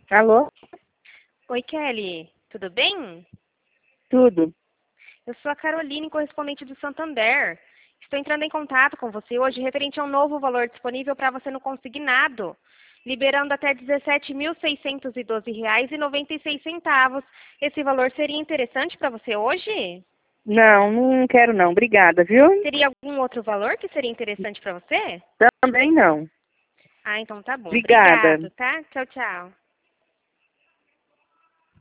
Alô? Oi, Kelly. Tudo bem? Tudo. Eu sou a Caroline, correspondente do Santander. Estou entrando em contato com você hoje referente a um novo valor disponível para você no consignado, liberando até R$ 17.612,96. Esse valor seria interessante para você hoje? Não, não quero não. Obrigada, viu? Teria algum outro valor que seria interessante para você? Também não. Ah, então tá bom. Obrigada. Obrigado, tá? Tchau, tchau.